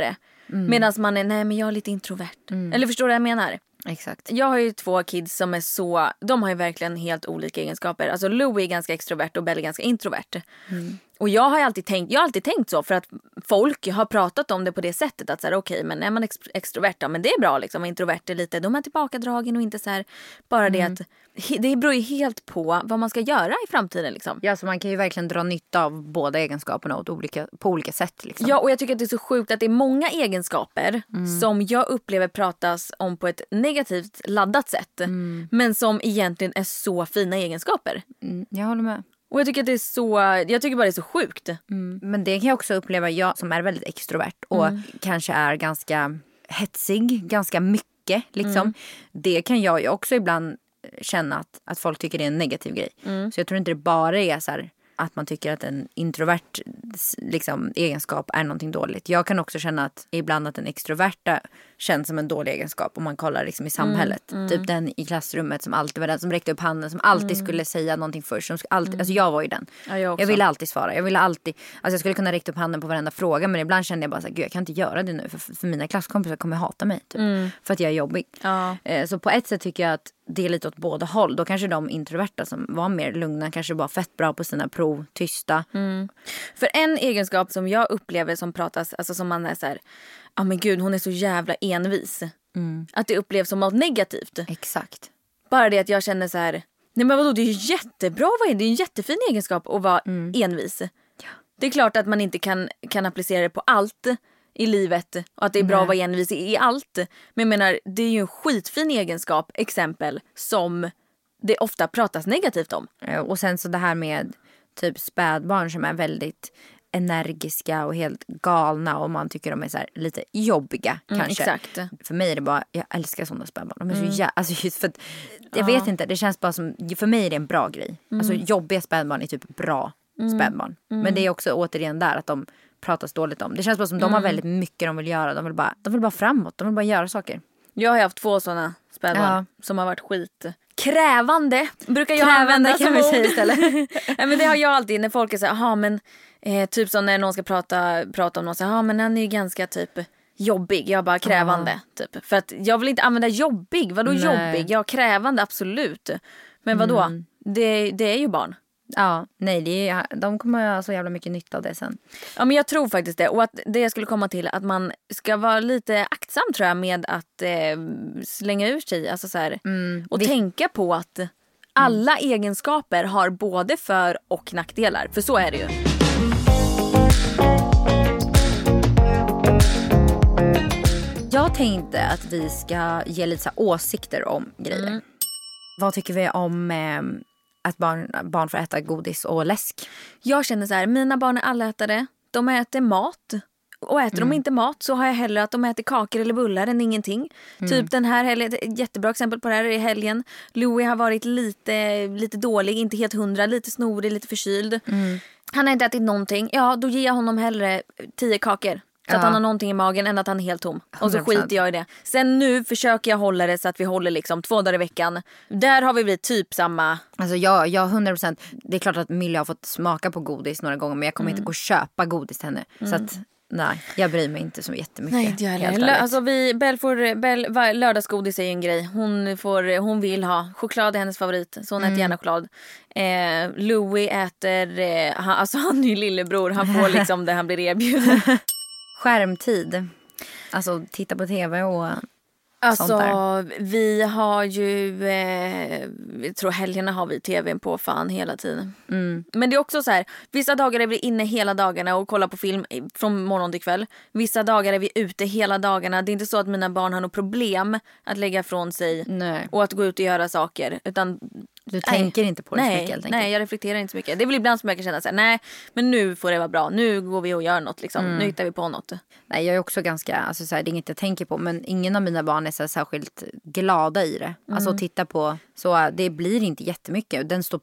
Mm. Medan man är, nej men jag är lite introvert. Mm. Eller förstår du vad jag menar? Exakt. Jag har ju två kids som är så, de har ju verkligen helt olika egenskaper. Alltså Louis är ganska extrovert och Belle är ganska introvert. Mm. Och jag har alltid tänkt, jag har alltid tänkt så för att folk har pratat om det på det sättet att så här, okej, okay, men är man ex- extrovert, ja, men det är bra liksom, och introvert är lite, de är tillbakadragen och inte så här, bara det mm. att det beror ju helt på vad man ska göra i framtiden liksom. Ja, så man kan ju verkligen dra nytta av båda egenskaperna åt olika, på olika sätt liksom. Ja, och jag tycker att det är så sjukt att det är många egenskaper mm. som jag upplever pratas om på ett negativt laddat sätt, mm. men som egentligen är så fina egenskaper. Mm, jag håller med. Och jag tycker att det är så, jag tycker bara det är så sjukt. Mm. Men det kan jag också uppleva, jag som är väldigt extrovert och mm. kanske är ganska hetsig, ganska mycket liksom. Mm. Det kan jag ju också ibland känna att, att folk tycker det är en negativ grej. Mm. Så jag tror inte det bara är så här att man tycker att en introvert liksom, egenskap är någonting dåligt. Jag kan också känna att ibland att en extroverta känns som en dålig egenskap om man kollar liksom i samhället. Mm, mm. Typ den i klassrummet som alltid var den som räckte upp handen, som alltid mm. skulle säga någonting först. Som alltid, mm. Alltså jag var ju den. Ja, jag, jag ville alltid svara. Jag ville alltid, alltså jag skulle kunna räcka upp handen på varenda fråga, men ibland kände jag bara så här, gud jag kan inte göra det nu för, för mina klasskompisar kommer hata mig typ. Mm. För att jag är jobbig. Ja. Så på ett sätt tycker jag att det är lite åt båda håll. Då kanske de introverta som var mer lugna kanske var fett bra på sina prov, tysta. Mm. För en egenskap som jag upplever som pratas, alltså som man är så här, ja men gud hon är så jävla envis. Mm. Att det upplevs som något negativt. Exakt. Bara det att jag känner så här, nej men vadå, det är ju jättebra, vad är det? Det är en jättefin egenskap att vara mm. envis. Ja. Det är klart att man inte kan, kan applicera det på allt i livet och att det är bra Nej. att vara envis i allt. Men jag menar, det är ju en skitfin egenskap, exempel, som det ofta pratas negativt om. Och sen så det här med typ spädbarn som är väldigt energiska och helt galna och man tycker de är så här lite jobbiga mm, kanske. Exakt. För mig är det bara, jag älskar sådana spädbarn. De är mm. så jä- alltså just för att, jag ja. vet inte, det känns bara som, för mig är det en bra grej. Mm. Alltså jobbiga spädbarn är typ bra mm. spädbarn. Mm. Men det är också återigen där att de pratas dåligt om. Det känns bara som mm. de har väldigt mycket de vill göra. De vill bara, de vill bara framåt, de vill bara göra saker. Jag har haft två sådana spädbarn ja. som har varit skit. Krävande brukar jag Krävande använda kan vi säga istället. Ja, men det har jag alltid när folk är så här, aha, men eh, typ som när någon ska prata, prata om någon så här, men han är ju ganska typ jobbig. Jag bara krävande uh. typ. För att jag vill inte använda jobbig. Vadå Nej. jobbig? Jag krävande, absolut. Men vadå? Mm. Det, det är ju barn. Ja, nej, det är, de kommer ha så jävla mycket nytta av det sen. Ja, men jag tror faktiskt det. Och att det jag skulle komma till att man ska vara lite aktsam tror jag med att eh, slänga ur sig. Alltså så här, mm, och vi... tänka på att alla mm. egenskaper har både för- och nackdelar. För så är det ju. Jag tänkte att vi ska ge lite så här åsikter om grejer. Mm. Vad tycker vi om... Eh, att barn, barn får äta godis och läsk. Jag känner så här, mina barn är allätare. De äter mat. Och äter mm. de inte mat så har jag hellre att de äter kakor eller bullar än ingenting. Mm. Typ den här helgen, ett jättebra exempel på det här är helgen. Louis har varit lite, lite dålig, inte helt hundra, lite snorig, lite förkyld. Mm. Han har inte ätit någonting. Ja, då ger jag honom hellre tio kakor. Så ja. att han har någonting i magen än att han är helt tom. Och så skiter jag i det. Sen nu försöker jag hålla det så att vi håller liksom två dagar i veckan. Där har vi blivit typ samma. Alltså jag, jag hundra procent. Det är klart att Milla har fått smaka på godis några gånger. Men jag kommer mm. inte gå och köpa godis till henne. Mm. Så att nej, jag bryr mig inte så jättemycket. Nej, inte jag heller. Alltså vi, Bell får, Bell, lördagsgodis är ju en grej. Hon, får, hon vill ha. Choklad är hennes favorit. Så hon mm. äter gärna choklad. Eh, Louis äter, eh, han, alltså han är ju lillebror. Han får liksom det han blir erbjuden. Skärmtid. Alltså titta på tv och alltså, sånt där. Vi har ju, eh, jag tror helgerna har vi tvn på fan hela tiden. Mm. Men det är också så här, vissa dagar är vi inne hela dagarna och kollar på film från morgon till kväll. Vissa dagar är vi ute hela dagarna. Det är inte så att mina barn har något problem att lägga från sig Nej. och att gå ut och göra saker. Utan du nej, tänker inte på det nej, så mycket helt enkelt. Nej, jag reflekterar inte så mycket. Det är väl ibland som jag kan känna så här, nej, men nu får det vara bra. Nu går vi och gör något liksom. Mm. Nu hittar vi på något. Nej, jag är också ganska, alltså så här, det är inget jag tänker på. Men ingen av mina barn är så här, särskilt glada i det. Mm. Alltså att titta på, så det blir inte jättemycket. Den står på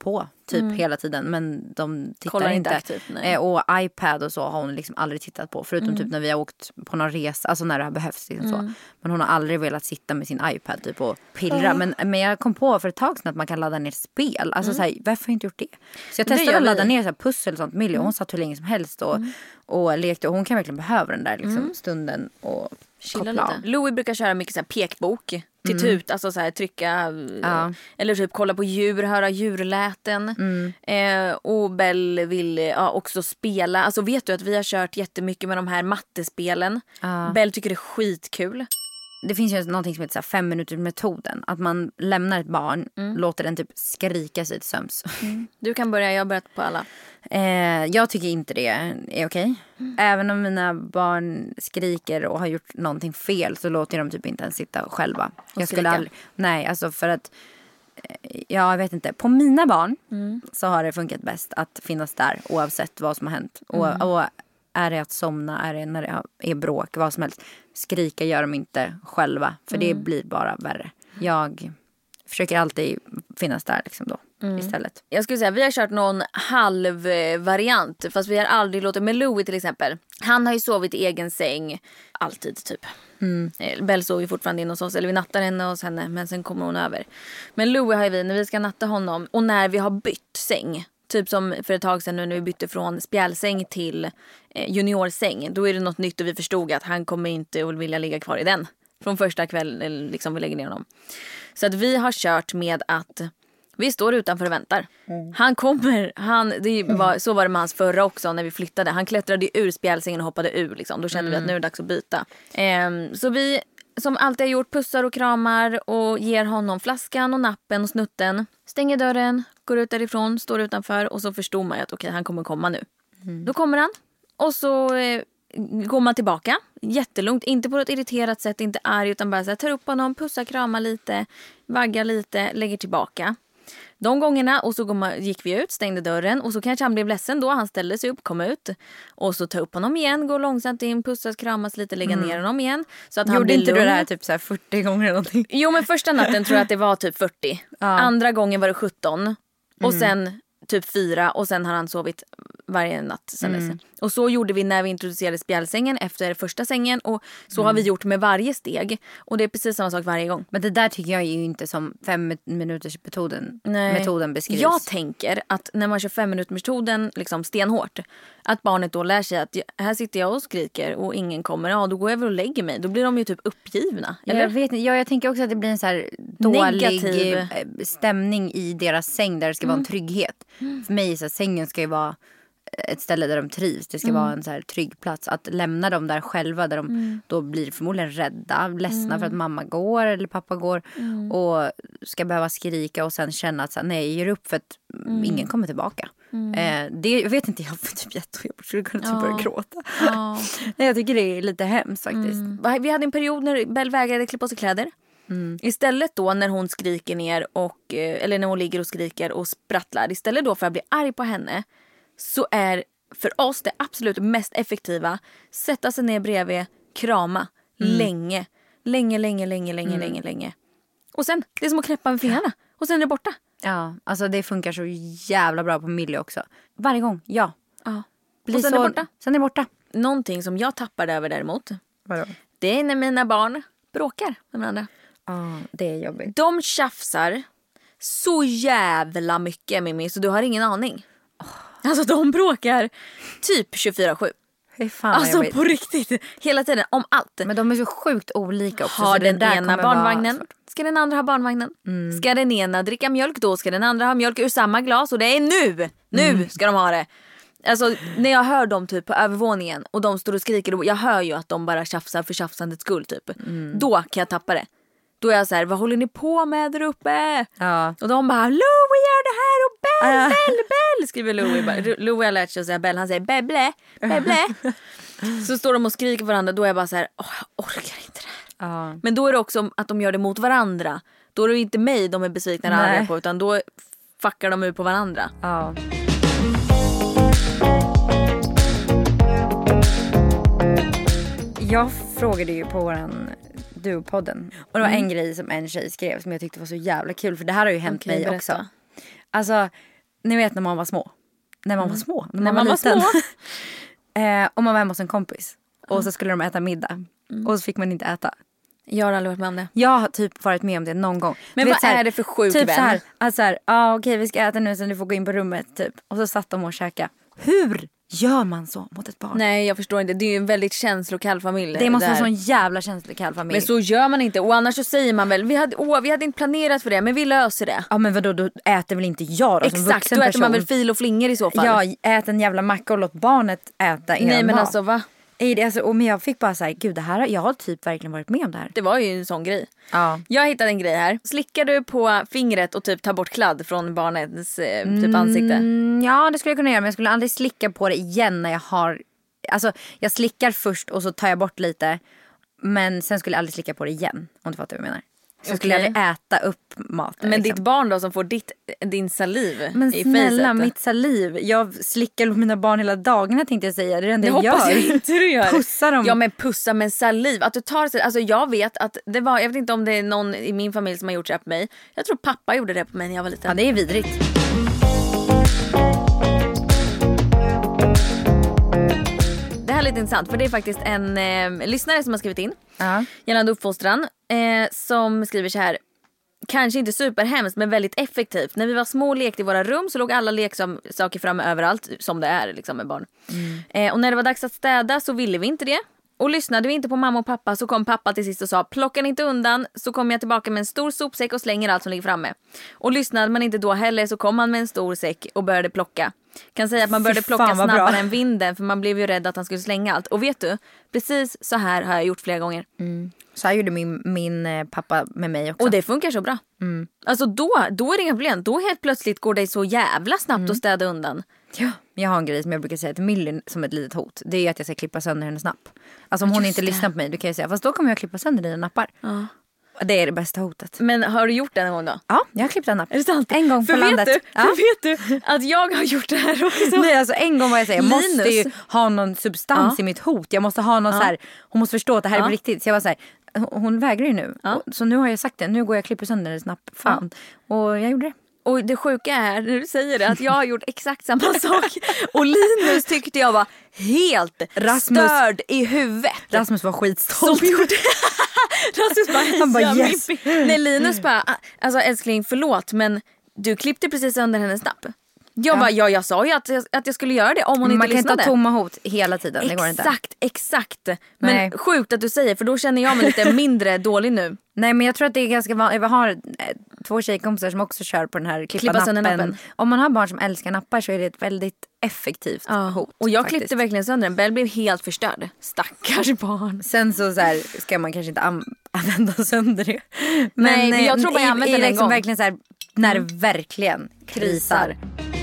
typ Mm. hela tiden. Men de tittar Kollar inte inte. aktivt, nej. Eh, och iPad och så har hon liksom aldrig tittat på. Förutom Mm. typ när vi har åkt på någon resa. Alltså när det har behövts. Liksom Mm. så. Men hon har aldrig velat sitta med sin iPad typ och pillra. Men, men jag kom på för ett tag sedan att man kan ladda ner spel. Alltså Mm. så här, varför har jag inte gjort det? Så jag Det testade gör att ladda vi. ner så här pussel och sånt. Millie, hon satt hur länge som helst och, och lekte. Och hon kan verkligen behöva den där liksom, Mm. stunden och Chilla koppla av. lite. Louis brukar köra mycket så här pekbok till Mm. tut, alltså så här trycka Ja. eller typ kolla på djur, höra djurläten. Mm. Eh, och Bell vill ja, också spela. Alltså vet du att vi har kört jättemycket med de här mattespelen. Ja. Bell tycker det är skitkul. Det finns ju någonting som heter så här fem minuters metoden. Att man lämnar ett barn, låter den typ skrika sig till söms. Du kan börja, jag har börjat på alla. Eh, jag tycker inte det är okej. Även om mina barn skriker och har gjort någonting fel så låter de typ inte ens sitta själva. Jag skulle skrika. aldrig, nej, alltså för att eh, ja, jag vet inte. På mina barn så har det funkat bäst att finnas där oavsett vad som har hänt. Och, och är det att somna, är det när det är bråk, vad som helst. Skrika gör de inte själva, för det blir bara värre. Jag försöker alltid finnas där liksom då istället. Jag skulle säga vi har kört någon halv eh, variant, fast vi har aldrig låtit med Louis till exempel. Han har ju sovit i egen säng alltid typ. Mm. Bell sover ju fortfarande in hos oss, eller vi nattar henne hos henne, men sen kommer hon över. Men Louis har ju vi när vi ska natta honom och när vi har bytt säng. Typ som för ett tag sedan nu när vi bytte från spjälsäng till eh, juniorsäng. Då är det något nytt och vi förstod att han kommer inte att vilja ligga kvar i den. Från första kvällen liksom vi lägger ner honom. Så att vi har kört med att vi står utanför och väntar. Mm. Han kommer, han, det var, så var det med hans förra också när vi flyttade. Han klättrade ur spjälsängen och hoppade ur. Liksom. Då kände mm. vi att nu är det dags att byta. Ehm, så vi som alltid har gjort pussar och kramar och ger honom flaskan och nappen och snutten. Stänger dörren, går ut därifrån, står utanför och så förstår man att okej, han kommer komma nu. Mm. Då kommer han och så eh, går man tillbaka. Jättelugnt, inte på ett irriterat sätt, inte arg utan bara så här, tar upp honom, pussar, kramar lite, vaggar lite, lägger tillbaka. De gångerna och så går man, gick vi ut, stängde dörren och så kanske han blev ledsen då. Han ställde sig upp, kom ut och så ta upp honom igen, gå långsamt in, pussas, kramas lite, lägga mm. ner honom igen. Så att han gjorde blir inte lugn. du det här typ så här fyrtio gånger eller någonting? Jo, men första natten tror jag att det var typ fyrtio. Ja. Andra gången var det sjutton. Och mm. sen typ fyra och sen har han sovit varje natt sen mm. dess. Och så gjorde vi när vi introducerade spjälsängen efter första sängen och så mm. har vi gjort med varje steg och det är precis samma sak varje gång. Men det där tycker jag är ju inte som fem minuters metoden, metoden beskrivs. Jag tänker att när man kör fem minuters metoden liksom stenhårt, att barnet då lär sig att här sitter jag och skriker och ingen kommer, ja då går jag väl och lägger mig. Då blir de ju typ uppgivna. Eller? Jag vet inte, ja, jag tänker också att det blir en så här dålig negativ stämning i deras säng där det ska mm. vara en trygghet. Mm. För mig så här, sängen ska ju vara ett ställe där de trivs. Det ska mm. vara en så här trygg plats. Att lämna dem där själva där de mm. då blir förmodligen rädda, ledsna mm. för att mamma går eller pappa går mm. och ska behöva skrika och sen känna att så här, nej, jag ger upp för att mm. ingen kommer tillbaka. Mm. Eh, det, jag vet inte, jag får typ jättejobb. Jag skulle kunna typ ja. börja gråta. Ja. Nej, jag tycker det är lite hemskt faktiskt. Mm. Vi hade en period när Bell vägrade klä på sig kläder. Mm. Istället då när hon skriker ner och, eller när hon ligger och skriker och sprattlar, istället då för att bli arg på henne, så är för oss det absolut mest effektiva sätta sig ner bredvid, krama mm. länge, länge, länge, länge, länge, mm. länge, länge. Och sen, det är som att knäppa med fingrarna och sen är det borta. Ja, alltså det funkar så jävla bra på Millie också. Varje gång, ja. Ja. Blir och sen så, är det borta. Sen är det borta. Någonting som jag tappade över däremot. Vadå? Det är när mina barn bråkar med varandra. Ja, oh, det är jobbigt. De tjafsar så jävla mycket, Mimmi, så du har ingen aning. Oh. Alltså de bråkar typ tjugofyra sju. Hej fan, alltså på riktigt. Hela tiden, om allt. Men de är så sjukt olika också. Har den ena barnvagnen, ska den andra ha barnvagnen. Mm. Ska den ena dricka mjölk, då ska den andra ha mjölk ur samma glas. Och det är nu, nu mm. ska de ha det. Alltså när jag hör dem typ på övervåningen och de står och skriker, och jag hör ju att de bara tjafsar för tjafsandets skull typ. Mm. Då kan jag tappa det. Då är jag så här, vad håller ni på med där uppe? Ja. Och de bara, Louis gör det här och Bell, ja. Bell, Bell, skriver Louis. Louis har lärt sig att säga Bell, han säger Bebble, Bebble. Så står de och skriker varandra, då är jag bara så här, åh, jag orkar inte det här. Ja. Men då är det också att de gör det mot varandra. Då är det inte mig de är besvikna och arga på, utan då fuckar de ut på varandra. Ja. Jag frågade ju på våran Duo-podden. Och det var mm. en grej som en tjej skrev som jag tyckte var så jävla kul. För det här har ju hänt okay, mig berätta. också. Alltså, ni vet när man var små. När man mm. var små. När man, när var, man var liten. små. eh, och man var hemma hos en kompis. Mm. Och så skulle de äta middag. Mm. Och så fick man inte äta. Jag har aldrig varit med om det. Jag har typ varit med om det någon gång. Men vad är det för sjuk typ vän? Så här, alltså så här, ah, okej vi ska äta nu så du får gå in på rummet typ. Och så satt de och käka. Hur gör man så mot ett barn? Nej, jag förstår inte. Det är ju en väldigt känslokall familj. Det måste där. vara en sån jävla känslokall familj. Men så gör man inte. Och annars så säger man väl, vi hade, åh, vi hade inte planerat för det, men vi löser det. Ja, men vadå, då äter väl inte jag då? Exakt, som då äter person. man väl fil och flingor i så fall. Ja, ät en jävla macka och låt barnet äta er Nej, men mat. alltså va? Nej, det, alltså, och men jag fick bara så här, gud det här, jag har typ verkligen varit med om det här. Det var ju en sån grej. Ja. Jag hittade en grej här. Slickar du på fingret och typ tar bort kladd från barnets eh, typ ansikte? Mm, ja, det skulle jag kunna göra, men jag skulle aldrig slicka på det igen när jag har... Alltså, jag slickar först och så tar jag bort lite. Men sen skulle jag aldrig slicka på det igen, om du fattar vad jag menar. Så okay. skulle jag aldrig äta upp maten. Men liksom. Ditt barn då som får ditt, din saliv men i snälla, facet. mitt saliv. Jag slickar mina barn hela dagarna tänkte jag säga. Det är det enda det jag hoppas gör. jag inte du gör. Pussa dem. Ja, men pussa med saliv. Att du tar, alltså jag vet att det var, jag vet inte om det är någon i min familj som har gjort det på mig. Jag tror pappa gjorde det på mig när jag var liten. Ja, det är vidrigt. Det här är lite intressant för det är faktiskt en eh, lyssnare som har skrivit in uh-huh. gällande uppfostran eh, som skriver så här: kanske inte superhemskt men väldigt effektivt. När vi var små och lekte i våra rum så låg alla leksaker framme överallt som det är liksom med barn. Mm. Eh, och när det var dags att städa så ville vi inte det. Och lyssnade vi inte på mamma och pappa så kom pappa till sist och sa: plocka inte undan, så kommer jag tillbaka med en stor sopsäck och slänger allt som ligger framme. Och lyssnade man inte då heller så kom han med en stor säck och började plocka. Kan säga att man började plocka snabbare än vinden, för man blev ju rädd att han skulle slänga allt. Och vet du, precis så här har jag gjort flera gånger. Mm. Så här gjorde min, min pappa med mig också. Och det funkar så bra. Mm. Alltså då, då är det inga problem. Då helt plötsligt går det så jävla snabbt mm. att städa undan. Ja, jag har en grej som jag brukar säga till Millie som ett litet hot. Det är att jag ska klippa sönder hennes napp. Alltså om hon inte det. lyssnar på mig, då kan jag säga, fast då kommer jag klippa sönder dina nappar. Ja. Det är det bästa hotet. Men har du gjort det en gång då? Ja, jag har klippt en napp. Är det sant? En gång på för landet. Vet du, ja. för vet du att jag har gjort det här också? Nej, alltså en gång var jag säger, jag Linus. måste ju ha någon substans ja. i mitt hot. Jag måste ha någon ja. så här, hon måste förstå att det här ja. är på riktigt. Så jag var så här, hon vägrar ju nu. Ja. Så nu har jag sagt det, nu går jag och klipper sönder hennes napp. Fan. Ja. Och jag gjorde det. Och det sjuka är när du säger det att jag har gjort exakt samma sak. Och Linus tyckte jag var helt Rasmus, störd i huvudet. Rasmus var skitstolt. Som gjorde Rasmus bara, han bara yes. Nej, Linus bara, alltså älskling förlåt men du klippte precis under hennes napp. Jag ja. bara, ja jag sa ju att jag, att jag skulle göra det om hon man inte lyssnade. Man kan inte ha tomma hot hela tiden, exakt, det går inte. Exakt, exakt. Men Nej. sjukt att du säger, för då känner jag mig lite mindre dålig nu. Nej, men jag tror att det är ganska vanligt. Jag har två tjejkompisar som också kör på den här klippa, klippa nappen. nappen. Om man har barn som älskar nappar så är det ett väldigt effektivt ja. hot. Och jag faktiskt. klippte verkligen sönder den. Bell blev helt förstörd. Stackars barn. Sen så, så här, ska man kanske inte an- använda sönder det. Men, Nej, men jag tror bara jag använde den en gång. Verkligen så här, när mm. det verkligen krisar.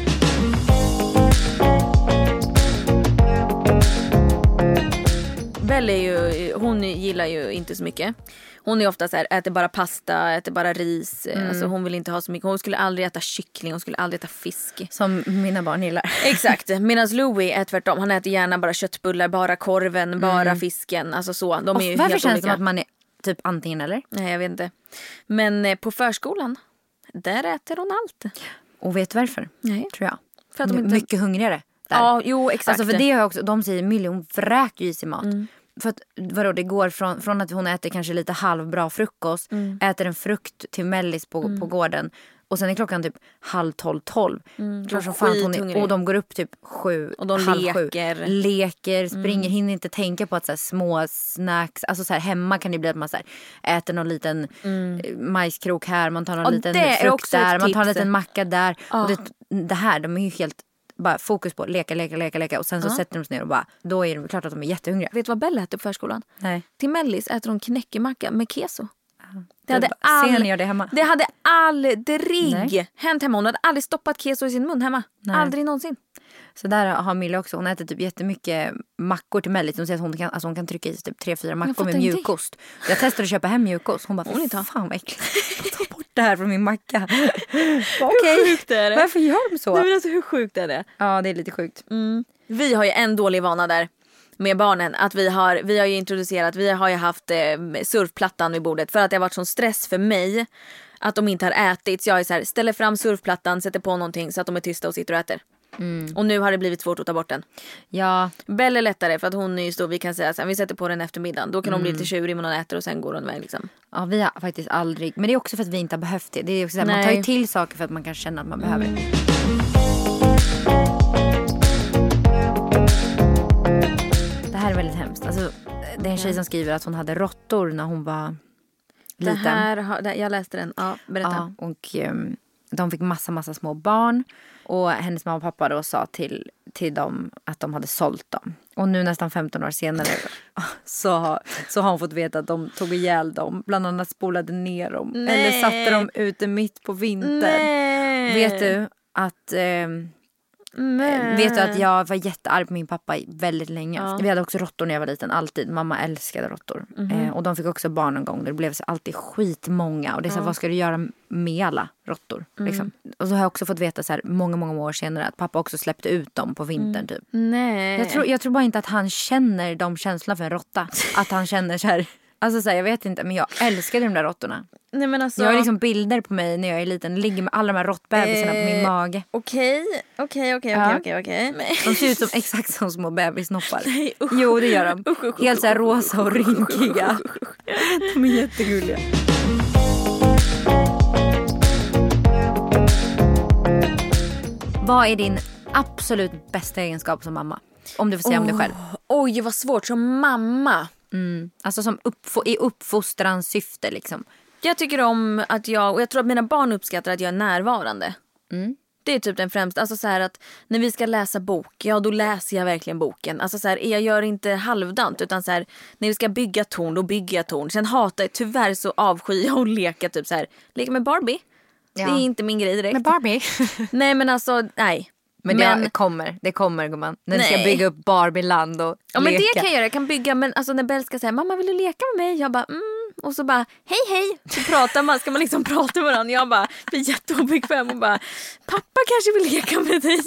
Bell är ju, hon gillar ju inte så mycket. Hon är ofta så här, äter bara pasta, äter bara ris. Mm. Alltså hon vill inte ha så mycket. Hon skulle aldrig äta kyckling, hon skulle aldrig äta fisk. Som mina barn gillar. Exakt, medan Louis är tvärtom. Han äter gärna bara köttbullar, bara korven, mm. bara fisken. Alltså så, de är ju varför helt känns olika. det som att man är typ antingen eller? Nej, jag vet inte. Men eh, på förskolan, där äter hon allt. Och vet varför? Nej. Tror jag. För att de inte... Mycket hungrigare. Där. Ja, jo exakt. Alltså för det har jag också, de säger miljon vräker i sig mat. Mm. För att vadå, det går från, från att hon äter kanske lite halvbra frukost, mm. äter en frukt till mellis på, mm. på gården. Och sen är klockan typ halv tolv, tolv. Mm. Klart som fan hon är, och de går upp typ sju, och de halv leker. sju. Leker, springer, mm. hinner inte tänka på att så här, små snacks. Alltså så här, hemma kan det bli att man så här, äter någon liten mm. majskrok här. Man tar någon och liten frukt där. Man tar en liten macka där. Oh. Och det, det här, de är ju helt... bara fokus på leka, leka, leka, leka. Och sen så uh-huh. sätter de sig ner och bara, då är det klart att de är jättehungriga. Vet du vad Bella äter på förskolan? Nej. Till mellis äter hon knäckemacka med keso. Uh-huh. Det hade, all... det, hemma? det hade aldrig Nej. hänt hemma. Hon hade aldrig stoppat keso i sin mun hemma. Nej. Aldrig någonsin. Så där har Mille också. Hon äter typ jättemycket mackor till mellis. Hon säger att hon kan, alltså hon kan trycka i typ tre, fyra mackor med mjukost. Jag testade att köpa hem mjukost. Hon bara, hon inte fan vad äckligt. Ta bort det här från min macka. Okej, hur sjukt är det? Varför gör de så? Nej, men alltså, hur sjukt är det? Ja, det är lite sjukt. Mm. Vi har ju en dålig vana där med barnen. Att vi har, vi har ju introducerat, vi har ju haft eh, surfplattan vid bordet. För att det har varit sån stress för mig att de inte har ätit. Så jag är så här, ställer fram surfplattan, sätter på någonting så att de är tysta och sitter och äter. Mm. Och nu har det blivit svårt att ta bort den. Ja. Bell är lättare för att hon är ju stor. Vi kan säga att vi sätter på den eftermiddagen. Då kan mm. hon bli lite tjurig men hon äter och sen går hon iväg liksom. Ja, vi har faktiskt aldrig. Men det är också för att vi inte har behövt det. Det är också så här, man tar ju till saker för att man kan känna att man behöver det. Det här är väldigt hemskt. Alltså, det är en tjej som skriver att hon hade råttor när hon var liten. Det här, det, jag läste den. Ja, berätta. Ja, och um, de fick massa, massa små barn. Och hennes mamma och pappa då sa till, till dem att de hade sålt dem. Och nu nästan femton år senare så, så har hon fått veta att de tog ihjäl dem. Bland annat spolade ner dem. Nej. Eller satte dem ute mitt på vintern. Nej. Vet du att... Um, Nej. Vet du att jag var jättearg på min pappa väldigt länge. Ja. Vi hade också råttor när jag var liten, alltid. Mamma älskade råttor. Mm-hmm. eh, Och de fick också barn en gång. Det blev så alltid skitmånga. Och det är så här, ja. Vad ska du göra med alla råttor? Mm. Liksom. Och så har jag också fått veta så här, många, många år senare att pappa också släppte ut dem på vintern typ. Nej. Jag tror, jag tror bara inte att han känner de känslorna för en råtta. Att han känner så här. Alltså så här, jag vet inte, men jag älskar de där råttorna. Nej, men alltså... Jag har liksom bilder på mig när jag är liten. Ligger med alla de här råttbebisarna eh, på min mage. Okej, okej, okej, okej, okej. De ser ut som exakt som små bebisnoppar. Nej, usch. Jo, det gör de. Usch, usch, helt så här rosa och rynkiga. De är jättegulliga. Vad är din absolut bästa egenskap som mamma? Om du får säga oh, om dig själv. Oj, vad svårt. Som mamma. Mm. Alltså som uppf- i uppfostrans syfte liksom. Jag tycker om att jag, och jag tror att mina barn uppskattar att jag är närvarande. Mm. Det är typ den främsta. Alltså så här att när vi ska läsa bok, ja då läser jag verkligen boken. Alltså så här, jag gör inte halvdant utan så här, när vi ska bygga torn, då bygger jag torn. Sen hatar jag, tyvärr så avskyr jag att leka typ så här, leka med Barbie. Ja. Det är inte min grej direkt. Med Barbie? Nej men alltså, nej. Men det men, kommer, det kommer gumman. När du ska bygga upp Barbie-land och ja, leka. Men det kan jag göra, jag kan bygga. Men alltså när Bell ska säga, mamma vill du leka med mig? Jag bara, mm. Och så bara, hej hej. Så pratar man, ska man liksom prata med varandra. Jag bara, blir jätteobekväm och bara, pappa kanske vill leka med dig.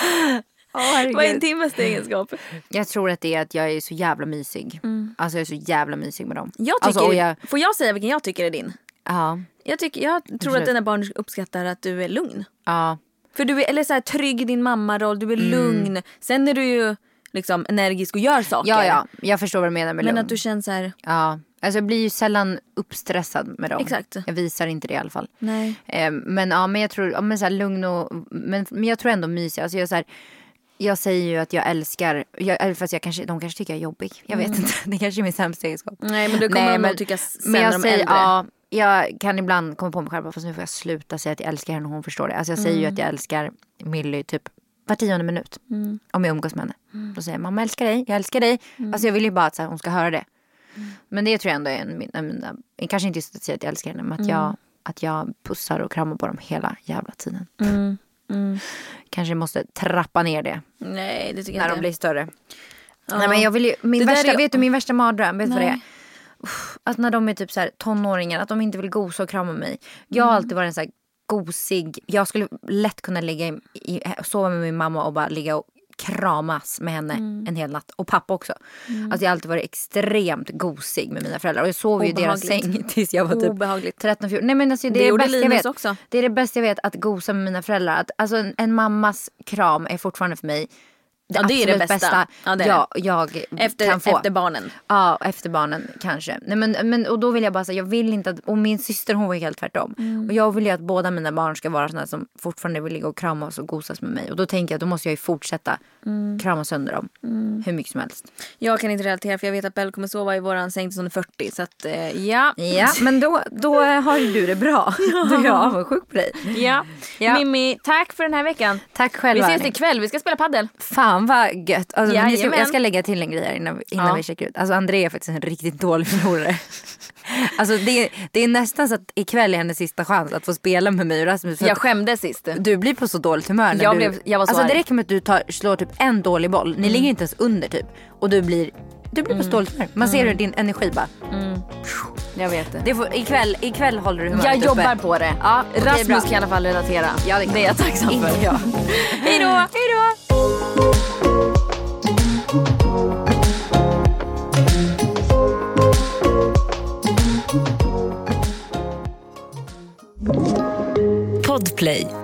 Oh, vad är en timmes egenskap? Jag tror att det är att jag är så jävla mysig. Mm. Alltså jag är så jävla mysig med dem. Jag tycker, alltså, jag... Får jag säga vilken jag tycker är din? Ja. Jag, tycker, jag tror Absolut. Att dina barn uppskattar att du är lugn. Ja. För du är eller så här, trygg i din mammaroll, du är mm. lugn. Sen är du ju liksom energisk och gör saker. Ja, ja, jag förstår vad du menar med Men lugn. att du känner så här... Ja, alltså jag blir ju sällan uppstressad med dem. Exakt. Jag visar inte det i alla fall. Nej. Eh, men ja, men jag tror, ja, men så här, lugn och... Men, men jag tror ändå mysig. Alltså jag så här... Jag säger ju att jag älskar, jag, fast jag kanske, de kanske tycker jag är jobbig. Jag vet mm. inte, det kanske är min sämsta egenskap. Nej, men det kommer Nej, de nog tycka sen men jag de säger, äldre. Ja, jag kan ibland komma på mig själv, fast nu får jag sluta säga att jag älskar henne och hon förstår det. Alltså jag säger mm. ju att jag älskar Millie typ var tionde minut. Mm. Om jag umgås med henne. Mm. Då säger jag, mamma älskar dig, jag älskar dig. Mm. Alltså jag vill ju bara att så här, hon ska höra det. Mm. Men det tror jag ändå är en, en, en kanske inte just att säga att jag älskar henne, men att, mm. jag, att jag pussar och kramar på dem hela jävla tiden. Mm. Mm. Kanske måste trappa ner det. Nej, det tycker när jag de inte. blir större. Ja. Nej, men jag vill ju, min värsta, är... vet du min värsta mardröm, vet du vad det är? Uff, att när de är typ så här tonåringar, att de inte vill gosa och krama mig. Jag har mm. alltid varit en så här gosig. Jag skulle lätt kunna ligga i, i, sova med min mamma och bara ligga och kramas med henne mm. en hel natt. Och pappa också. Mm. Alltså jag har alltid varit extremt gosig med mina föräldrar. Och jag sov ju i deras säng tills jag var typ Obehagligt. tretton fjorton. Nej, men alltså, det, det är det bästa jag vet. Också. Det är det bästa jag vet, att gosa med mina föräldrar. Att, alltså en, en mammas kram är fortfarande för mig det, ja, det är det bästa, bästa ja, det är jag, jag efter, kan få. Efter barnen. Ja, efter barnen kanske. Nej, men, men, och då vill jag bara säga, jag vill inte att, och min syster hon var helt tvärtom. Mm. Och jag vill ju att båda mina barn ska vara sådana som fortfarande vill ligga och kramas och gosas med mig. Och då tänker jag att då måste jag ju fortsätta mm. krama sönder dem. Mm. Hur mycket som helst. Jag kan inte relatera, för jag vet att Bell kommer sova i våran säng tills hon är fyrtio. Så att, eh, ja. Ja, men då, då har ju du det bra. Ja. Då är jag avundsjuk på dig. Ja. ja. Mimmi, tack för den här veckan. Tack själva. Vi ses ikväll, vi ska spela paddel. Fan vad gött. Alltså, ja, ska, jag ska lägga till en grej här innan, innan ja. vi checkar ut. Alltså André är faktiskt en riktigt dålig förlorare. Alltså det, det är nästan så att ikväll är hennes sista chans att få spela med mig och Rasmus. Jag skämdes sist. Du blir på så dåligt humör när jag du, blev, jag var så alltså arg. Det räcker med att du tar, slår typ en dålig boll. Ni mm. ligger inte ens under typ. Och du blir, du blir mm. på så dåligt humör. Man ser hur din energi bara mm. Jag vet det, det får, ikväll, ikväll håller du humöret Jag uppe. jobbar på det, ja, Rasmus kan i alla fall relatera. Ja, det, det är jag tacksam för. Inte jag. Hej då, hej då. Podplay.